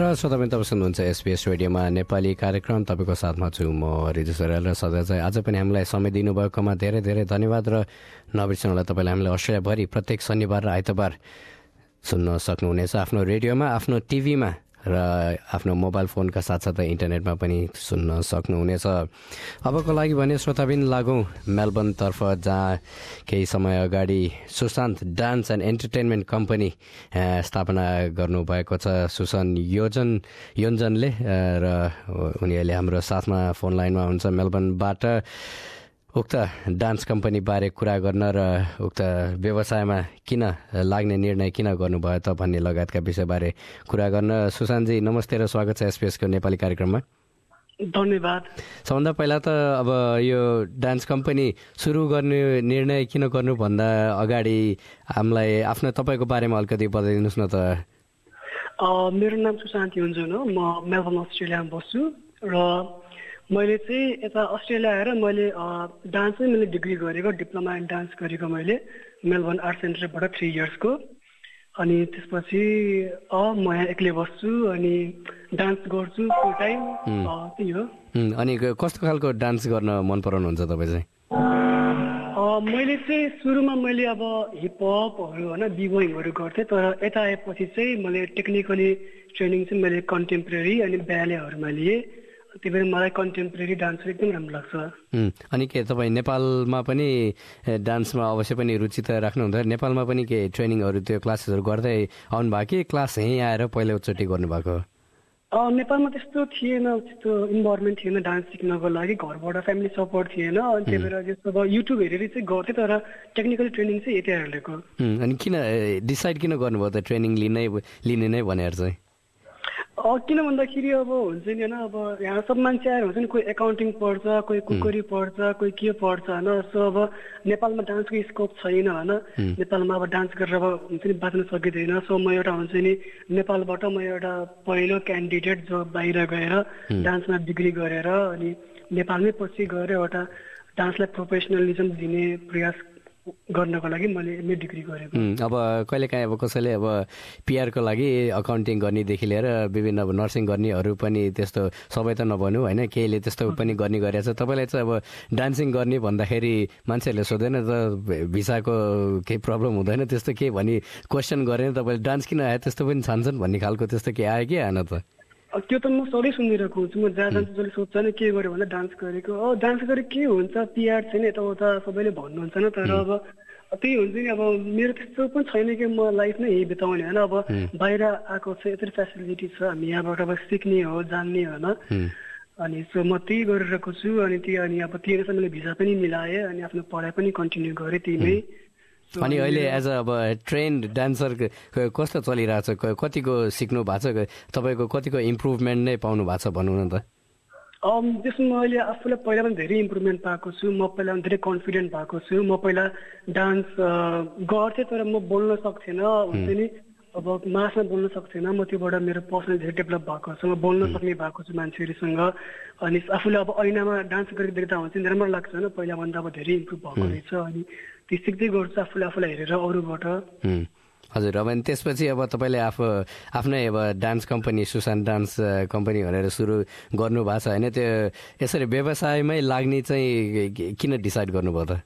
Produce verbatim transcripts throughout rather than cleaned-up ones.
र श्रोताबिन तपाईँ सुन्नुहुन्छ एसबीएस रेडियोमा नेपाली कार्यक्रम। तपाईँको साथमा छु म रिजु सरेल र सधैँ चाहिँ आज पनि हामीलाई समय दिनुभएकोमा धेरै धेरै धन्यवाद। र नबिर्सनु होला, तपाईँले हामीलाई अस्ट्रेलियाभरि प्रत्येक शनिबार र आइतबार सुन्न सक्नुहुनेछ आफ्नो रेडियोमा, आफ्नो टिभीमा र आफ्नो मोबाइल फोनका साथसाथै इन्टरनेटमा पनि सुन्न सक्नुहुनेछ। अबको लागि भने श्रोताबिन लागौँ मेलबर्नतर्फ, जहाँ केही समय अगाडि Sushant dance and entertainment company स्थापना गर्नुभएको छ सुशान्त योजन योन्जनले, र उनीहरूले हाम्रो साथमा फोन लाइनमा हुन्छ मेलबर्नबाट। उक्त डान्स कम्पनीबारे कुरा गर्न र उक्त व्यवसायमा किन लाग्ने निर्णय किन गर्नुभयो त भन्ने लगायतका विषयबारे कुरा गर्न। सुशान्तजी नमस्ते र स्वागत छ एसपीएसको नेपाली कार्यक्रममा। धन्यवाद। सबभन्दा पहिला त अब यो डान्स कम्पनी सुरु गर्ने निर्णय किन गर्नुभन्दा अगाडि हामीलाई आफ्नो तपाईँको बारेमा अलिकति बताइदिनुहोस् न त। मेरो नाम सुशान्त योन्जन हो, म मेलबर्न अस्ट्रेलियामा बस्छु र मैले चाहिँ यता अस्ट्रेलिया आएर मैले डान्स चाहिँ मैले डिग्री गरेको, डिप्लोमा इन डान्स गरेको मैले मेलबर्न आर्ट सेन्टरबाट थ्री इयर्सको। अनि त्यसपछि म यहाँ एक्लै बस्छु अनि डान्स गर्छु फुल टाइम, त्यही हो। अनि कस्तो खालको डान्स गर्न मन पराउनुहुन्छ तपाईँ चाहिँ? मैले चाहिँ सुरुमा मैले अब हिपहपहरू होइन बिबोइङहरू गर्थेँ, तर यता आएपछि चाहिँ मैले टेक्निकली ट्रेनिङ चाहिँ मैले कन्टेम्पोरेरी अनि ब्यालेहरूमा लिएँ। त्यही भएर मलाई कन्टेम्पोरेरी डान्स एकदम राम्रो लाग्छ। अनि के तपाईँ नेपालमा पनि डान्समा अवश्य पनि रुचि त राख्नुहुन्छ? नेपालमा पनि के ट्रेनिङहरू त्यो क्लासेसहरू गर्दै आउनुभयो कि क्लास यहीँ आएर पहिलोचोटि गर्नुभएको? नेपालमा त्यस्तो थिएन, त्यस्तो इन्भाइरोमेन्ट थिएन डान्स सिक्नको लागि, घरबाट फ्यामिली सपोर्ट थिएन। अनि त्यही भएर जस्तो अब युट्युब हेरेर चाहिँ गर्थेँ, तर टेक्निकल ट्रेनिङ चाहिँ यति आएर लिएको। अनि किन डिसाइड किन गर्नुभयो त ट्रेनिङ लिनै लिने नै भनेर चाहिँ? किन भन्दाखेरि अब हुन्छ नि होइन, अब यहाँ सब मान्छे आएर हुन्छ नि, कोही एकाउन्टिङ पढ्छ, कोही कुकरी पढ्छ, कोही के पढ्छ होइन। सो अब नेपालमा डान्सको स्कोप छैन होइन, नेपालमा अब डान्स गरेर अब हुन्छ नि बाँच्न सकिँदैन। सो म एउटा हुन्छ नि नेपालबाट म एउटा पहिलो क्यान्डिडेट जो बाहिर गएर डान्समा डिग्री गरेर अनि नेपालमै पछि गएर एउटा डान्सलाई प्रोफेसनलिजम दिने प्रयास गर्नको लागि मैले एमए डिग्री गरेको। अब कहिलेकाहीँ अब कसैले अब पिआरको लागि अकाउन्टिङ गर्नेदेखि लिएर विभिन्न अब नर्सिङ गर्नेहरू पनि त्यस्तो सबै त नभनौँ होइन, केहीले त्यस्तो पनि गर्ने गरेको छ। तपाईँलाई चाहिँ अब डान्सिङ गर्ने भन्दाखेरि मान्छेहरूले सोध्दैन त भिसाको केही प्रब्लम हुँदैन त्यस्तो केही भनी क्वेसन गरेन तपाईँले डान्स किन आयो त्यस्तो पनि छान्छन् भन्ने खालको त्यस्तो के आयो कि आएन त? त्यो त म सधैँ सुनिरहेको हुन्छु, म जहाँ जान्छु जसले सोध्छ नि के गर्यो भन्दा डान्स गरेको। अब डान्स गरेर के हुन्छ, पिआर छैन यताउता सबैले भन्नुहुन्छ नि, तर अब त्यही हुन्छ नि, अब मेरो त्यस्तो पनि छैन कि म लाइफ नै यही बिताउने होइन। अब बाहिर आएको छ, यत्रो फेसिलिटी छ, हामी यहाँबाट अब सिक्ने हो जान्ने होइन। अनि सो म त्यही गरिरहेको छु। अनि त्यही अनि अब त्यही मैले भिसा पनि मिलाएँ अनि आफ्नो पढाइ पनि कन्टिन्यू गरेँ त्यहीमै। अनि अहिले एज अ अब ट्रेन्ड डान्सर कस्तो चलिरहेको छ? कतिको सिक्नु भएको छ? तपाईँको कतिको इम्प्रुभमेन्ट नै पाउनु भएको छ भनौँ न त? त्यसमा अहिले आफूलाई पहिला पनि धेरै इम्प्रुभमेन्ट पाएको छु। म पहिला धेरै कन्फिडेन्ट भएको छु। म पहिला डान्स गर्थेँ तर म बोल्न सक्थेन, हुन्छ नि अब मासमा बोल्न सक्थेन। म त्योबाट मेरो पर्सनल धेरै डेभलप भएको छ, म बोल्न सक्ने भएको छु मान्छेहरूसँग। अनि आफूले अब ऐनामा डान्स गरेको देख्दा हुन्छ नि राम्रो लाग्छ होइन, पहिलाभन्दा अब धेरै इम्प्रुभ भएको रहेछ। अनि त्यो सिक्दै गर्छु आफूले आफूलाई हेरेर अरूबाट। हजुर, अब अनि त्यसपछि अब तपाईँले आफू आफ्नै अब dance company Sushant dance company भनेर सुरु गर्नुभएको छ होइन, त्यो यसरी व्यवसायमै लाग्ने चाहिँ किन डिसाइड गर्नुभयो त?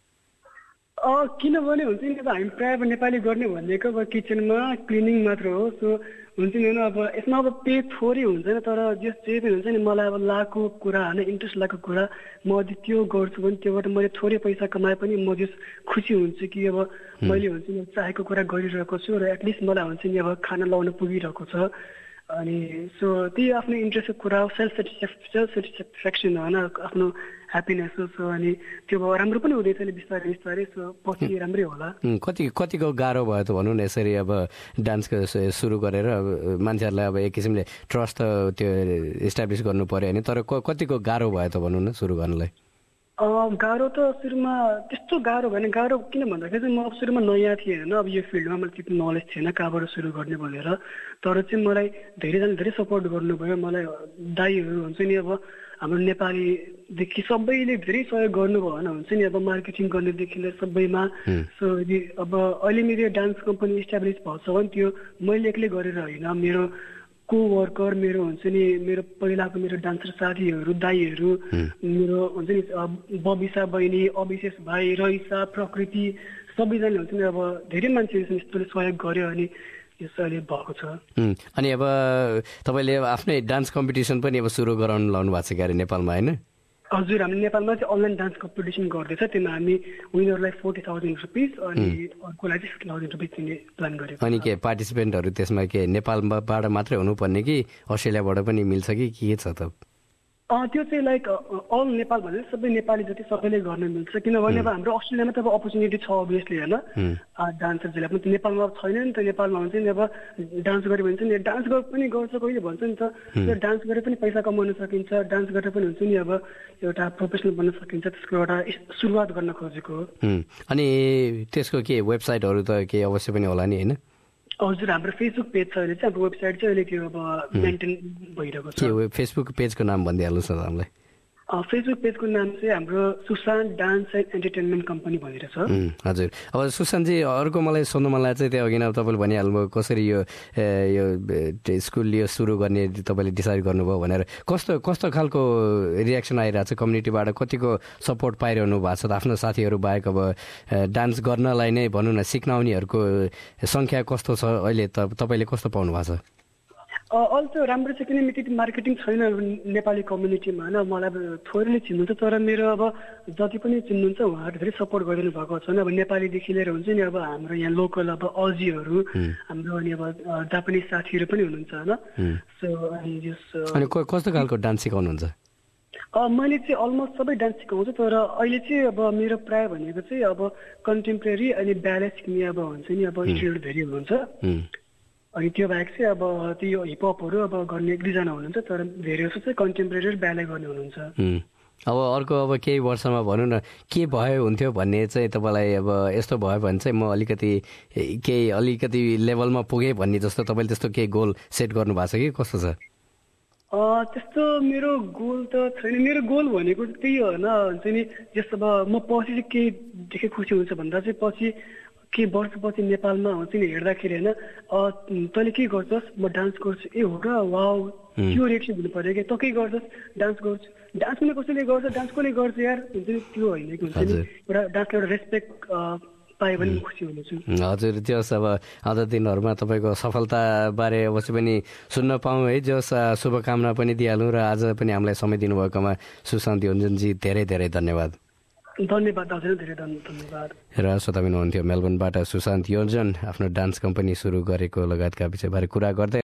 किनभने हुन्छ नि अब हामी प्रायः अब नेपाली गर्ने भनेको अब किचनमा क्लिनिङ मात्र हो। सो हुन्छ नि होइन, अब यसमा अब पे थोरै हुँदैन, तर जस जे पनि हुन्छ नि मलाई अब लागेको कुरा होइन, इन्ट्रेस्ट लागेको कुरा म यदि त्यो गर्छु भने त्योबाट मैले थोरै पैसा कमाए पनि म जस खुसी हुन्छु कि अब मैले हुन्छ नि चाहेको कुरा गरिरहेको छु र एटलिस्ट मलाई हुन्छ नि अब खाना लगाउन पुगिरहेको छ। अनि सो त्यही आफ्नो इन्ट्रेस्टको कुरा हो, सेल्फ सेटिस्फ्याक्सन सेल्फ सेटिस्फ्याक्सन होइन, आफ्नो ह्याप्पिनेस हो। सो अनि त्यो राम्रो पनि हुँदैछ नि बिस्तारै बिस्तारै, सो पछि राम्रै होला। कति कतिको गाह्रो भयो त भनौँ न यसरी अब डान्सको सुरु गरेर मान्छेहरूलाई अब एक किसिमले ट्रस्ट त त्यो इस्टाब्लिस गर्नु पऱ्यो होइन, तर कतिको गाह्रो भयो त भनौँ न सुरु गर्नलाई? गाह्रो त सुरुमा त्यस्तो गाह्रो भएन। गाह्रो किन भन्दाखेरि चाहिँ म सुरुमा नयाँ थिएँ होइन, अब यो फिल्डमा मलाई त्यति नलेज थिएन कहाँबाट सुरु गर्ने भनेर। तर चाहिँ मलाई धेरैजना धेरै सपोर्ट गर्नुभयो। मलाई दाइहरू हुन्छ नि अब हाम्रो नेपालीदेखि सबैले धेरै सहयोग गर्नुभयो होइन, हुन्छ नि अब मार्केटिङ गर्नेदेखि लिएर सबैमा। सो यदि अब अहिले मेरो डान्स कम्पनी इस्टाब्लिस भएको छ भने त्यो मैले एक्लै गरेर होइन, मेरो कोवर्कर, मेरो हुन्छ नि मेरो पहिलाको मेरो डान्सर साथीहरू, दाईहरू, मेरो हुन्छ नि बबिसा बहिनी, अभिशेष भाइ, रहिसा, प्रकृति, सबैजनाले हुन्छ नि अब धेरै मान्छेहरू यस्तोले सहयोग गर्यो अनि यस्तो अहिले भएको छ। अनि अब तपाईँले आफ्नै डान्स कम्पिटिसन पनि अब सुरु गराउनु लाउनु भएको छ क्यारे नेपालमा, होइन? हजुर, हामीले नेपालमा चाहिँ अनलाइन डान्स कम्पिटिसन गर्दैछ। त्यसमा हामी विनरलाई फोर्टी थाउजन्ड रुपिस अनि अर्कोलाई चाहिँ फिफ्टी थाउजन्ड रुपिस दिने प्लान गरेको। अनि के पार्टिसिपेन्टहरू त्यसमा के नेपालबाट मात्रै हुनुपर्ने कि अस्ट्रेलियाबाट पनि मिल्छ कि के छ त? त्यो चाहिँ लाइक अल नेपाल भनेर सबै नेपाली जति सबैले गर्न मिल्छ, किनभने अब हाम्रो अस्ट्रेलियामा त अब अपर्च्युनिटी छ अभियसली होइन, डान्सर्सहरूलाई पनि नेपालमा छैन नि त। नेपालमा हुन्छ नि अब डान्स गऱ्यो भने चाहिँ डान्स पनि गर्छ, कोहीले भन्छ नि त डान्स गरेर पनि पैसा कमाउन सकिन्छ, डान्स गरेर पनि हुन्छ नि अब एउटा प्रोफेसनल बन्न सकिन्छ, त्यसको एउटा सुरुवात गर्न खोजेको हो। अनि त्यसको के वेबसाइटहरू त के अवश्य पनि होला नि, होइन? हजुर, हाम्रो फेसबुक पेज छ अहिले चाहिँ, हाम्रो वेबसाइट चाहिँ अहिले त्यो अब मेन्टेन भइरहेको छ। के फेसबुक पेजको नाम भनिदिइहाल्नुहोस् न हामीलाई। फेसबुक पेजको नाम चाहिँ हाम्रो Sushant dance and entertainment company भनेर छ। हजुर, अब सुशान्तजी अर्को मलाई सोध्नु मलाई चाहिँ त्यो अघि नै तपाईँले भनिहाल्नुभयो कसरी यो यो स्कुल यो सुरु गर्ने तपाईँले डिसाइड गर्नुभयो भनेर। कस्तो कस्तो खालको रियाक्सन आइरहेको छ कम्युनिटीबाट? कतिको सपोर्ट पाइरहनु भएको छ? आफ्नो साथीहरू बाहेक अब डान्स गर्नलाई नै भनौँ न सिक्न आउनेहरूको सङ्ख्या कस्तो छ अहिले? त तपाईँले कस्तो पाउनु भएको छ? अल त राम्रो छ, किनभने त्यति मार्केटिङ छैन नेपाली कम्युनिटीमा होइन। मलाई अब थोरैले चिन्नुहुन्छ, तर मेरो अब जति पनि चिन्नुहुन्छ उहाँहरू धेरै सपोर्ट गरिदिनु भएको छ। अब नेपालीदेखि लिएर हुन्छ नि अब हाम्रो यहाँ लोकल अब अजीहरू, हाम्रो अनि अब जापानिज साथीहरू पनि हुनुहुन्छ होइन। सो अनि जस अनि कस्तो खालको डान्स सिकाउनुहुन्छ? मैले चाहिँ अलमोस्ट सबै डान्स सिकाउँछु, तर अहिले चाहिँ अब मेरो प्राय भनेको चाहिँ अब कन्टेम्पोरेरी अनि ब्याले सिक्ने अब हुन्छ नि अब स्टुडेन्ट धेरै हुनुहुन्छ। अनि त्यो बाहेक चाहिँ अब त्यो हिपहपहरू अब गर्ने एक दुईजना हुनुहुन्छ, तर धेरै जस्तो चाहिँ कन्टेम्पोरेरी ब्याले गर्ने हुनुहुन्छ। अब अर्को अब केही वर्षमा भनौँ न के भयो हुन्थ्यो भन्ने चाहिँ तपाईँलाई अब यस्तो भयो भने चाहिँ म अलिकति केही अलिकति लेभलमा पुगेँ भन्ने जस्तो तपाईँले त्यस्तो केही गोल सेट गर्नु भएको छ कि कस्तो छ? त्यस्तो मेरो गोल त छैन। मेरो गोल भनेको त्यही होइन हुन्छ नि, जस्तो अब म पछि चाहिँ के देखे खुसी हुन्छ भन्दा चाहिँ पछि केही वर्षपछि नेपालमा हुन्छ नि हेर्दाखेरि होइन तैँले के गर्छस्, म डान्स गर्छु, ए हो र वाउ, त्यो रिएक्सन हुनु पऱ्यो कि त के गर्छस्, डान्स गर्छु, डान्स पनि कसैले गर्छ, डान्स कसले गर्छ यार, हुन्छ नि त्यो होइन कि हुन्छ नि एउटा डान्सलाई एउटा रेस्पेक्ट पायो भने खुसी हुनेछु। हजुर, जस अब आउँदो दिनहरूमा तपाईँको सफलताबारे अवश्य पनि सुन्न पाऊँ है, जस शुभकामना पनि दिइहालौँ। र आज पनि हामीलाई समय दिनुभएकोमा सुशान्त योन्जनजी धेरै धेरै धन्यवाद। धन्यवाद दाजु, धेरै धन्यवाद। र श्रोता हुनुहुन्थ्यो मेलबर्नबाट सुशान्त योन्जन आफ्नो डान्स कम्पनी सुरु गरेको लगायतका विषयबारे कुरा गर्दै